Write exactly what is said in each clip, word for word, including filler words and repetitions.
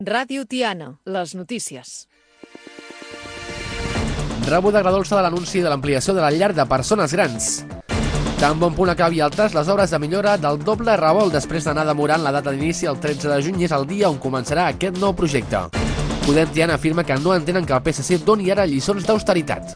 Ràdio Tiana, les notícies. Rebuda agradolça de l'anunci de l'ampliació de la llar de persones grans. Tan bon punt acabi el tras, les obres de millora del doble revolt després d'anar demorant la data d'inici el tretze de juny és el dia on començarà aquest nou projecte. Podem Tiana afirma que no entenen que el P S C doni ara lliçons d'austeritat.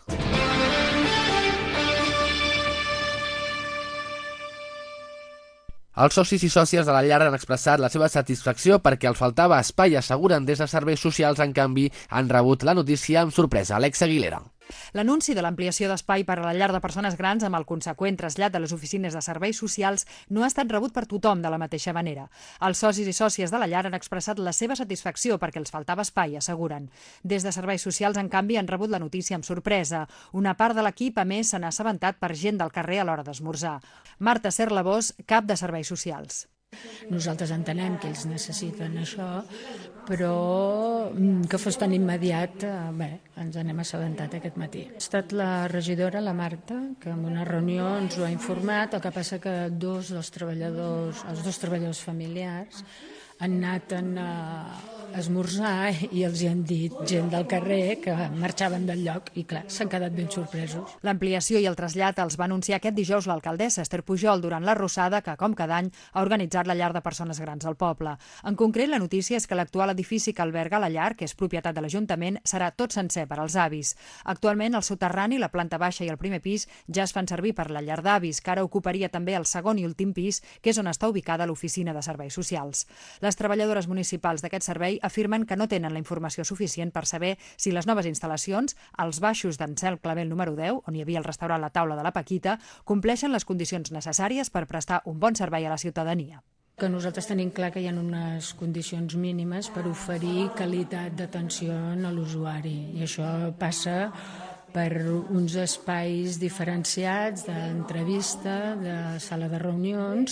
Els socis i sòcies de la llar han expressat la seva satisfacció perquè els faltava espai i asseguren des de serveis socials, en canvi, han rebut la notícia amb sorpresa. Alexa Aguilera. L'anunci de l'ampliació d'espai per a la llar de persones grans amb el conseqüent trasllat de les oficines de serveis socials no ha estat rebut per tothom de la mateixa manera. Els socis i sòcies de la llar han expressat la seva satisfacció perquè els faltava espai, asseguren. Des de serveis socials, en canvi, han rebut la notícia amb sorpresa. Una part de l'equip, a més, se n'ha assabentat per gent del carrer a l'hora d'esmorzar. Marta Serlabós, cap de serveis socials. Nosaltres entenem que ells necessiten això, però que fos tan immediat, bé, ens n'hem assabentat aquest matí. Ha estat la regidora, la Marta, que en una reunió ens ho ha informat, el que passa que dos dels treballadors, els dos treballadors familiars han anat a esmorzar i els hi han dit gent del carrer que marxaven del lloc i, clar, s'han quedat ben sorpresos. L'ampliació i el trasllat els va anunciar aquest dijous l'alcaldessa Esther Pujol durant la Rossada que, com cada any, ha organitzat la llar de persones grans al poble. En concret, la notícia és que l'actual edifici que alberga la llar, que és propietat de l'Ajuntament, serà tot sencer per als avis. Actualment, el soterrani, la planta baixa i el primer pis ja es fan servir per la llar d'avis, que ara ocuparia també el segon i últim pis, que és on està ubicada l'oficina de serveis socials. Les treballadores municipals d'aquest servei afirmen que no tenen la informació suficient per saber si les noves instal·lacions, als baixos d'en Cel Clavel número deu, on hi havia el restaurant La Taula de la Paquita, compleixen les condicions necessàries per prestar un bon servei a la ciutadania. Que nosaltres tenim clar que hi ha unes condicions mínimes per oferir qualitat d'atenció a l'usuari, i això passa per uns espais diferenciats d'entrevista, de sala de reunions,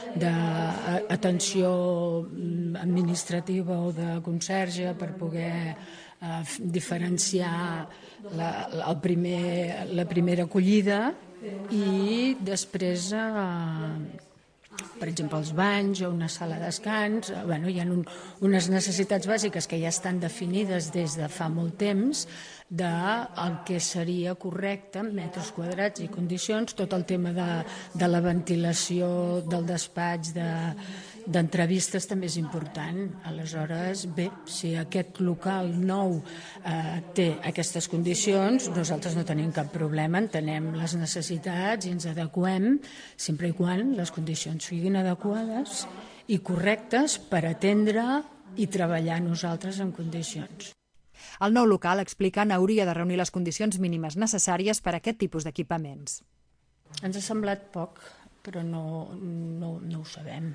d'atenció administrativa o de conserge per poder eh, diferenciar la, el primer, la primera acollida i després eh, per exemple, els banys o una sala de descans. Bueno, hi ha un, unes necessitats bàsiques que ja estan definides des de fa molt temps del que seria correcte en metres quadrats i condicions, tot el tema de, de la ventilació del despatx, de, d'entrevistes també és important. Aleshores, bé, si aquest local nou eh, té aquestes condicions, nosaltres no tenim cap problema, entenem les necessitats i ens adequem, sempre i quan les condicions siguin adequades i correctes per atendre i treballar nosaltres en condicions. El nou local, expliquen, hauria de reunir les condicions mínimes necessàries per a aquest tipus d'equipaments. Ens ha semblat poc, però no, no, no ho sabem.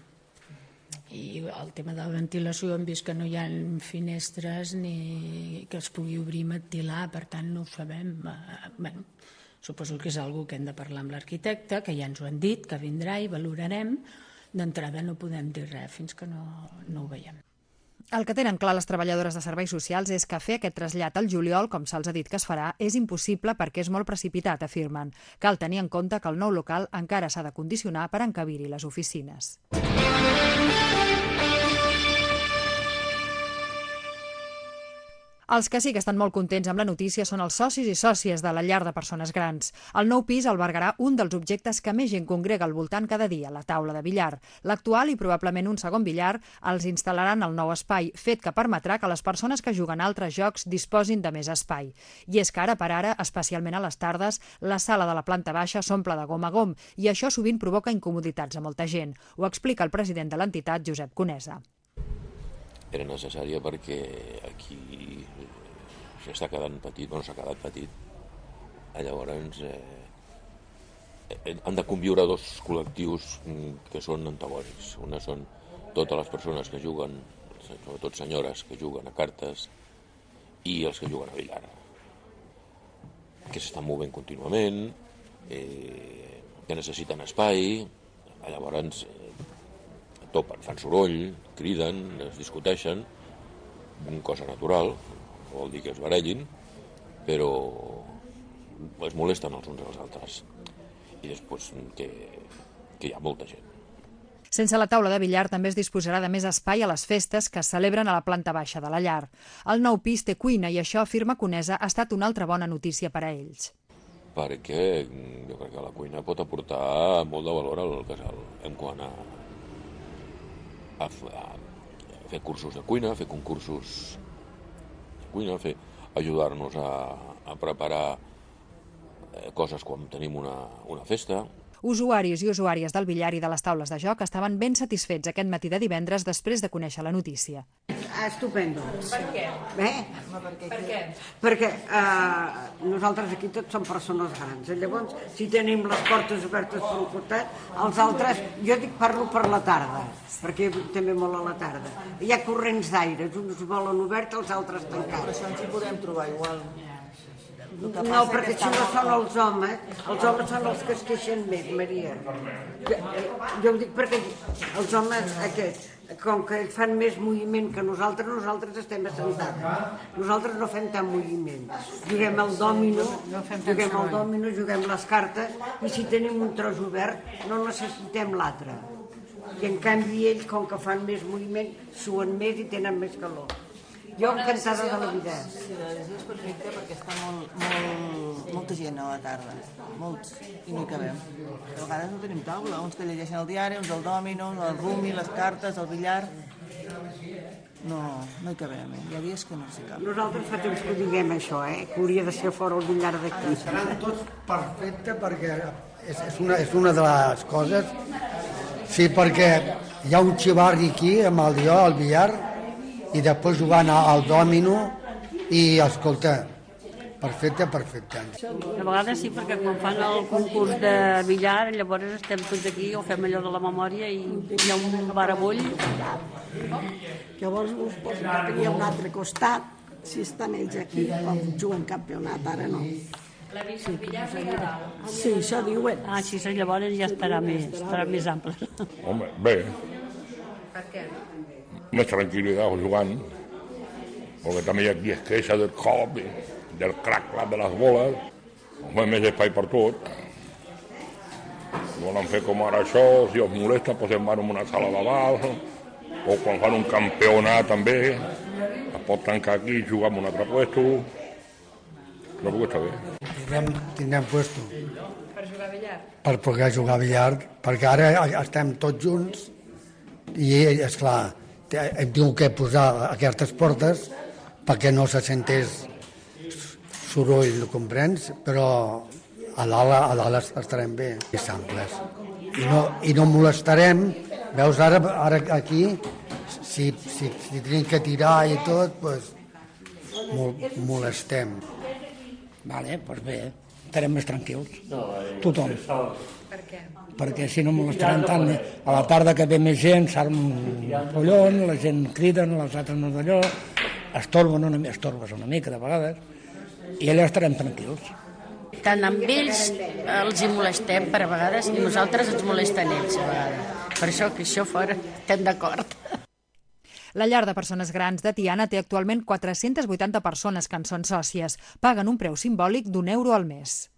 I el tema de la ventilació hem vist que no hi ha finestres ni que es pugui obrir i ventilar, per tant no ho sabem. Bueno, suposo que és una cosa que hem de parlar amb l'arquitecte, que ja ens ho han dit, que vindrà i valorarem. D'entrada no podem dir res fins que no, no ho veiem. El que tenen clar les treballadores de serveis socials és que fer aquest trasllat al juliol, com se'ls ha dit que es farà, és impossible perquè és molt precipitat, afirmen. Cal tenir en compte que el nou local encara s'ha de condicionar per encabir-hi les oficines. Els que sí que estan molt contents amb la notícia són els socis i sòcies de la llar de persones grans. El nou pis albergarà un dels objectes que més gent congrega al voltant cada dia, la taula de billar. L'actual i probablement un segon billar els instal·laran al nou espai, fet que permetrà que les persones que juguen a altres jocs disposin de més espai. I és que ara per ara, especialment a les tardes, la sala de la planta baixa s'omple de gom a gom i això sovint provoca incomoditats a molta gent. Ho explica el president de l'entitat, Josep Conesa. Era necessària perquè aquí s'està quedant petit, bueno, s'ha quedat petit. Llavors eh, han de conviure dos col·lectius que són antagònics. Una són totes les persones que juguen, sobretot senyores que juguen a cartes, i els que juguen a billar, que s'estan movent contínuament, eh, que necessiten espai. Llavors topen, fan soroll, criden, es discuteixen, cosa natural, vol dir que es barallin, però es molesten els uns als altres. I després que, que hi ha molta gent. Sense la taula de billar també es disposarà de més espai a les festes que es celebren a la planta baixa de la llar. El nou pis té cuina i això, afirma Conesa, ha estat una altra bona notícia per a ells. Perquè jo crec que la cuina pot aportar molt de valor al casal en quant a, a, a fer cursos de cuina, fer concursos de cuina, fer, ajudar-nos a, a preparar coses quan tenim una, una festa. Usuaris i usuàries del billar i de les taules de joc estaven ben satisfets aquest matí de divendres després de conèixer la notícia. Estupendo. Per què? Eh? Per què? Perquè eh, nosaltres aquí tots som persones grans. Llavors, si tenim les portes obertes per un costat, els altres, jo dic parlo per la tarda, perquè també molt a la tarda. Hi ha corrents d'aire, uns volen obert, els altres tancats. Però això ens hi podem trobar igual. No, perquè si no són els homes, els homes són els que es queixen més, Maria. Jo ho dic perquè els homes aquests, com que ells fan més moviment que nosaltres, nosaltres estem assentats. Nosaltres no fem tant moviment. Juguem al dòmino, juguem al dòmino, juguem les cartes, i si tenim un tros obert no necessitem l'altre. I en canvi ells, com que fan més moviment, suen més i tenen més calor. Jo encantada de la vida. Sí, la lesió és perfecta perquè està molt, molt, molta gent a la tarda, molts, i no hi cabem. A vegades no tenim taula, uns que llegeixen el diari, uns el dòmino, el rumi, les cartes, el billar. No, no hi cabem, eh? Hi ha dies que no s'hi cap. Nosaltres fa temps que ho diguem això, eh? Que hauria de ser fora el billar d'aquí. Seran tots perfectes perquè és, és, una, és una de les coses. Sí, perquè hi ha un xivarri aquí amb el dió, el billar, i després jugant al dòmino i, escolta, perfecte, perfecte. A vegades sí, perquè quan fan el concurs de billar, llavors estem tots aquí, o fem allò de la memòria i hi ha un barabull. Llavors us posen que tenia un altre costat, si estan ells aquí, com juguen campionat, ara no. La billar billar. Sí, això diuen. Ah, sí, llavors ja estarà més, estarà més ample. Home, bé. Per què? Més tranquil·litat jugant, perquè també aquí es queixa del cop, del crac-clac de les boles, home, més espai per tot. Volen fer com ara això, si els molesta, posem en una sala de bal, o quan fan un campionat també, es pot tancar aquí i jugar en un altre puesto. No puc estar bé. Tindrem, tindrem puesto. Per jugar a billar? Per poder jugar a billar, perquè ara estem tots junts i, esclar, hem tingut que posar aquestes portes perquè no se sentés soroll, comprens? Però a dalt, a dalt estarem bé, i amples. I no, i no molestarem, veus, ara, ara aquí, si, si, si tenim que tirar i tot, doncs molestem. Vale, doncs bé, estarem més tranquils, tothom. Per què? Perquè si no molestaran tant, a la tarda que ve més gent, s'arma un pollon, la gent criden, les altres no d'allò, estorben una, estorbes una mica de vegades, i allà estarem tranquils. Tant amb ells els hi molestem per a vegades i nosaltres ens molesten ells a vegades. Per això que això fora estem d'acord. La llar de persones grans de Tiana té actualment quatre-centes vuitanta persones que en són sòcies. Paguen un preu simbòlic d'un euro al mes.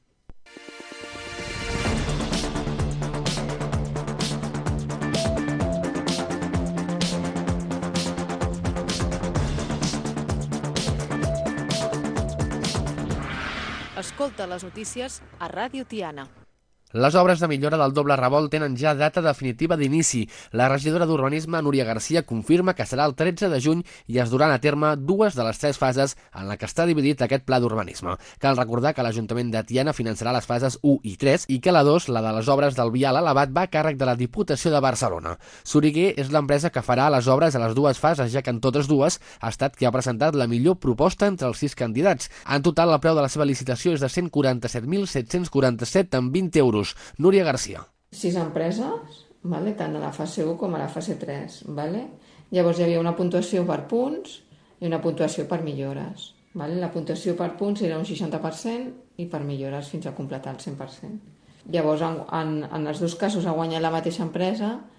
Escolta les notícies a Ràdio Tiana. Les obres de millora del doble revolt tenen ja data definitiva d'inici. La regidora d'Urbanisme, Núria Garcia, confirma que serà el tretze de juny i es duran a terme dues de les tres fases en la que està dividit aquest pla d'urbanisme. Cal recordar que l'Ajuntament de Tiana finançarà les fases u i tres i que la dos, la de les obres del vial elevat, va a càrrec de la Diputació de Barcelona. Soriguer és l'empresa que farà les obres a les dues fases, ja que en totes dues ha estat qui ha presentat la millor proposta entre els sis candidats. En total, el preu de la seva licitació és de cent quaranta-set mil set-cents quaranta-set amb vint euros. Núria Garcia. Sis empreses, vale? Tant a la fase u com a la fase tres. Vale? Llavors hi havia una puntuació per punts i una puntuació per millores. Vale? La puntuació per punts era un seixanta per cent i per millores fins a completar el cent per cent. Llavors, en, en, en els dos casos ha guanyat la mateixa empresa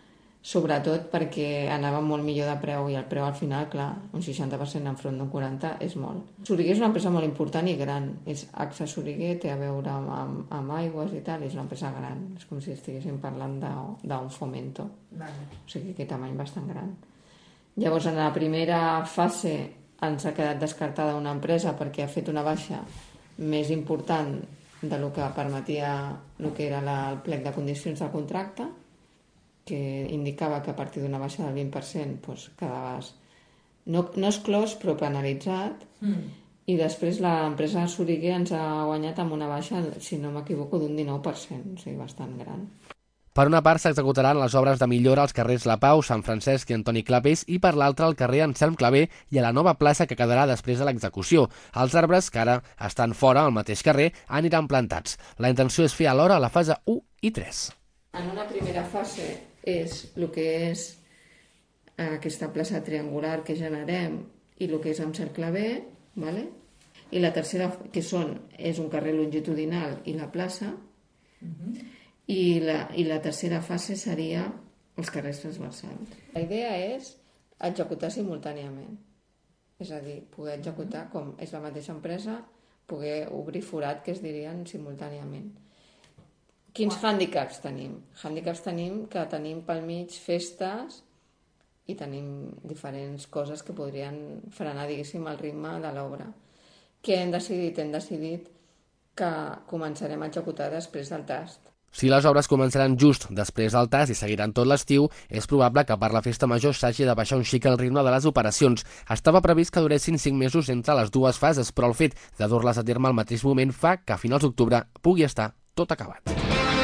sobretot perquè anava molt millor de preu i el preu al final, clar, un seixanta per cent enfront d'un quaranta és molt. Soriguer és una empresa molt important i gran. És AXA Soriguer, té a veure amb, amb, amb aigües i tal, és una empresa gran. És com si estiguéssim parlant d'un Fomento. Vale. O sigui, que tamany bastant gran. Llavors, en la primera fase ens ha quedat descartada una empresa perquè ha fet una baixa més important de lo que permetia el que era la, el plec de condicions del contracte, que indicava que a partir d'una baixa del vint per cent doncs, quedaves no, no exclòs però penalitzat, mm. i després l'empresa Soriguer ens ha guanyat amb una baixa, si no m'equivoco, d'un dinou per cent, o sigui, bastant gran. Per una part s'executaran les obres de millora als carrers La Pau, Sant Francesc i Antoni Clapés i per l'altra al carrer Anselm Clavé i a la nova plaça que quedarà després de l'execució. Els arbres, que ara estan fora al mateix carrer, aniran plantats. La intenció és fer alhora la fase u i tres. En una primera fase és el que és aquesta plaça triangular que generem i el que és amb cercle B, ¿vale? I la tercera, que són, és un carrer longitudinal i la plaça, uh-huh. I, la, i la tercera fase seria els carrers transversals. La idea és executar simultàniament, és a dir, poder executar, com és la mateixa empresa, poder obrir forat, que es dirien simultàniament. Quins hàndicaps tenim? Hàndicaps tenim que tenim pel mig festes i tenim diferents coses que podrien frenar, diguéssim, el ritme de l'obra. Què hem decidit? Hem decidit que començarem a executar després del tast. Si les obres començaran just després del tast i seguiran tot l'estiu, és probable que per la festa major s'hagi de baixar un xic el ritme de les operacions. Estava previst que duressin cinc mesos entre les dues fases, però el fet de dur-les a terme al mateix moment fa que a finals d'octubre pugui estar tot acabat.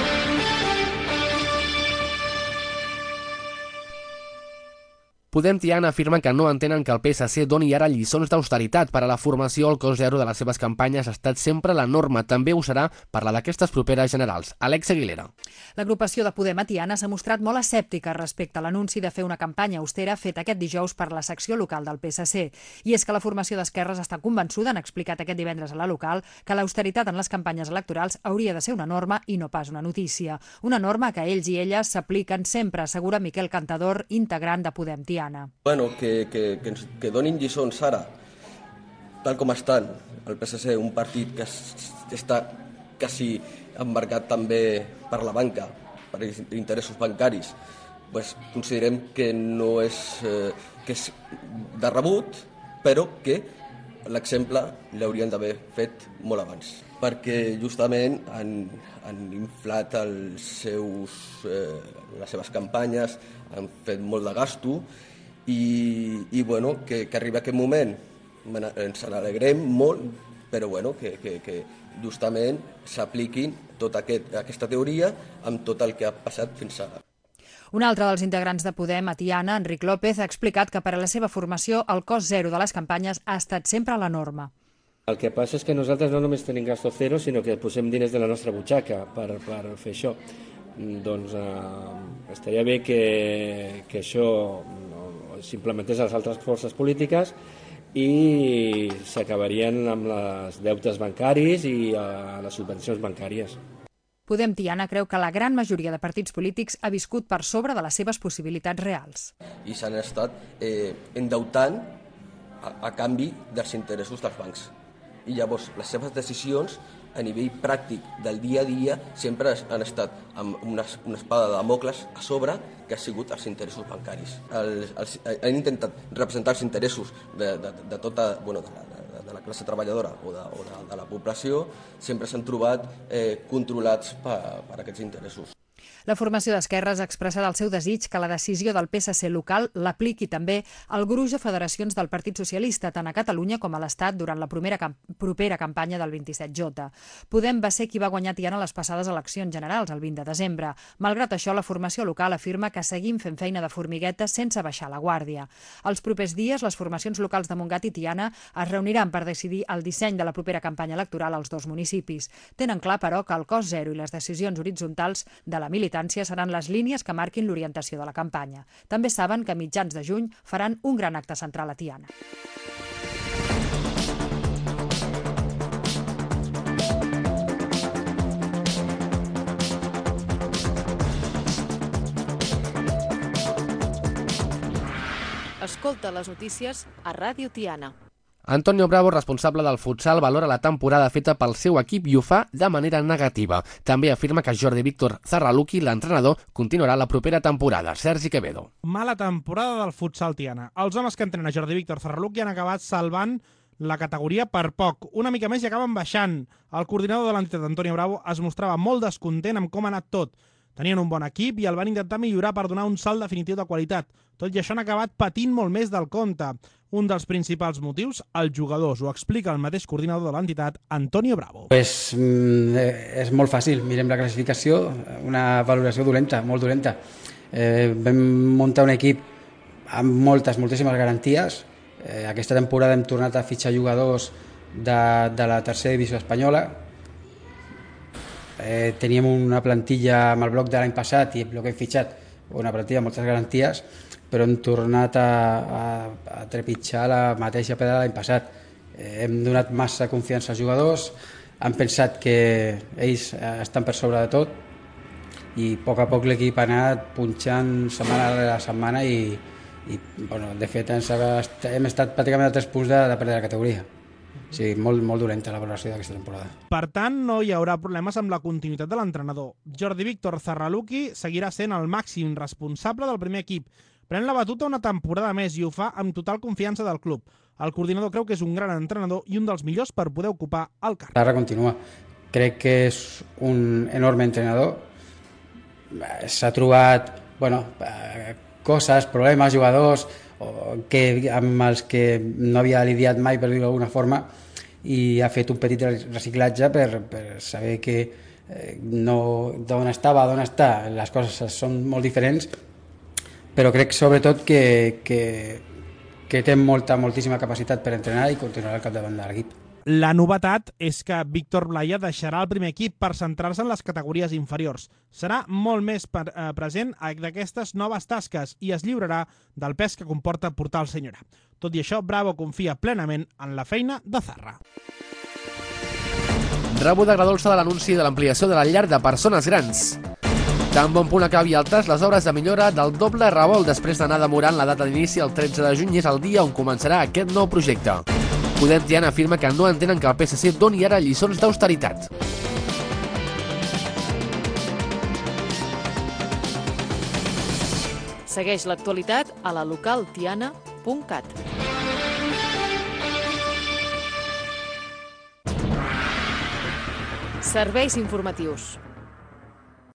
Podem Tiana afirma que no entenen que el P S C doni ara lliçons d'austeritat. Per a la formació, el cost zero de les seves campanyes ha estat sempre la norma. També ho serà per la d'aquestes properes generals. Alex Aguilera. L'agrupació de Podem a Tiana s'ha mostrat molt escèptica respecte a l'anunci de fer una campanya austera fet aquest dijous per la secció local del P S C. I és que la formació d'esquerres està convençuda, han explicat aquest divendres a la local, que l'austeritat en les campanyes electorals hauria de ser una norma i no pas una notícia. Una norma que ells i elles s'apliquen sempre, assegura Miquel Cantador, integrant de Podem Tiana. Bueno, que, que, que, que donin lliçons ara, tal com estan, el P S C, un partit que està quasi embarcat també per la banca, per interessos bancaris, pues considerem que no és, eh, que és de rebut, però que l'exemple l'haurien d'haver fet molt abans, perquè justament han, han inflat els seus, eh, les seves campanyes, han fet molt de gasto, i, i bueno, que, que arriba aquest moment ens n'alegrem molt, però bueno, que, que, que justament s'apliquin tota aquest, aquesta teoria amb tot el que ha passat fins ara. Un altre dels integrants de Podem a Tiana, Enric López, ha explicat que per a la seva formació el cost zero de les campanyes ha estat sempre la norma. El que passa és que nosaltres no només tenim gasto zero, sinó que posem diners de la nostra butxaca per, per fer això. Doncs eh, estaria bé que, que això s'implementés a les altres forces polítiques i s'acabarien amb les deutes bancaris i a les subvencions bancàries. Podem Tiana creu que la gran majoria de partits polítics ha viscut per sobre de les seves possibilitats reals. I s'han estat eh, endeutant a, a canvi dels interessos dels bancs. I llavors les seves decisions a nivell pràctic del dia a dia sempre han estat amb una, una espada de Damocles a sobre que ha sigut els interessos bancaris. El, els, han intentat representar els interessos de, de, de tota, bueno, de, la, de la classe treballadora o de, o de, de la població, sempre s'han trobat eh, controlats per, per aquests interessos. La formació d'esquerres ha expressat el seu desig que la decisió del P S C local l'apliqui també al gruix de federacions del Partit Socialista, tant a Catalunya com a l'Estat, durant la primera camp propera campanya del vint-i-set J. Podem va ser qui va guanyar Tiana les passades eleccions generals, el vint de desembre. Malgrat això, la formació local afirma que seguim fent feina de formigueta sense baixar la guàrdia. Els propers dies, les formacions locals de Montgat i Tiana es reuniran per decidir el disseny de la propera campanya electoral als dos municipis. Tenen clar, però, que el cost zero i les decisions horitzontals de la militància seran les línies que marquin l'orientació de la campanya. També saben que a mitjans de juny faran un gran acte central a Tiana. Escolta les notícies a Ràdio Tiana. Antonio Bravo, responsable del futsal, valora la temporada feta pel seu equip i ho fa de manera negativa. També afirma que Jordi Víctor Zarraluki, l'entrenador, continuarà la propera temporada. Sergi Quevedo. Mala temporada del futsal tiana. Els homes que entrena Jordi Víctor Zarraluki han acabat salvant la categoria per poc. Una mica més i acaben baixant. El coordinador de l'entitat, Antonio Bravo, es mostrava molt descontent amb com ha anat tot. Tenien un bon equip i el van intentar millorar per donar un salt definitiu de qualitat. Tot i això han acabat patint molt més del compte. Un dels principals motius, els jugadors. Ho explica el mateix coordinador de l'entitat, Antonio Bravo. Pues, és molt fàcil. Mirem la classificació, una valoració dolenta, molt dolenta. Eh, vam muntar un equip amb moltes, moltíssimes garanties. Eh, aquesta temporada hem tornat a fitxar jugadors de, de la tercera divisió espanyola. Eh, teníem una plantilla amb el bloc de l'any passat i el que hem fitxat, una plantilla amb moltes garanties, però hem tornat a, a, a trepitjar la mateixa pedra de l'any passat. Eh, hem donat massa confiança als jugadors, han pensat que ells estan per sobre de tot i a poc a poc l'equip ha anat punxant setmana a setmana i, i bueno, de fet hem estat pràcticament a tres punts de, de perdre la categoria. Sí, molt, molt dolenta la valoració d'aquesta temporada. Per tant, no hi haurà problemes amb la continuïtat de l'entrenador. Jordi Víctor Zarraluki seguirà sent el màxim responsable del primer equip. Pren la batuta una temporada més i ho fa amb total confiança del club. El coordinador creu que és un gran entrenador i un dels millors per poder ocupar el càrrec. Ara continua. Crec que és un enorme entrenador. S'ha trobat, bueno, coses, problemes, jugadors que, amb els que no havia lidiat mai, per dir-ho d'alguna forma, i ha fet un petit reciclatge per, per saber que eh, no, d'on estava, d'on està, les coses són molt diferents, però crec sobretot que, que, que té molta, moltíssima capacitat per entrenar i continuarà al capdavant de l'equip. La novetat és que Víctor Blaya deixarà el primer equip per centrar-se en les categories inferiors. Serà molt més present d'aquestes noves tasques i es lliurarà del pes que comporta portar el senyorat. Tot i això, Bravo confia plenament en la feina de Zarra. Rebuda agradolça de l'anunci de l'ampliació de la llar de persones grans. Tan bon punt acabi el tas, les obres de millora del doble revolt després d'anar demorant la data d'inici el tretze de juny és el dia on començarà aquest nou projecte. Podem Tiana afirma que no entenen que el P S C doni ara lliçons d'austeritat. Segueix l'actualitat a la local tiana punt cat. Serveis informatius.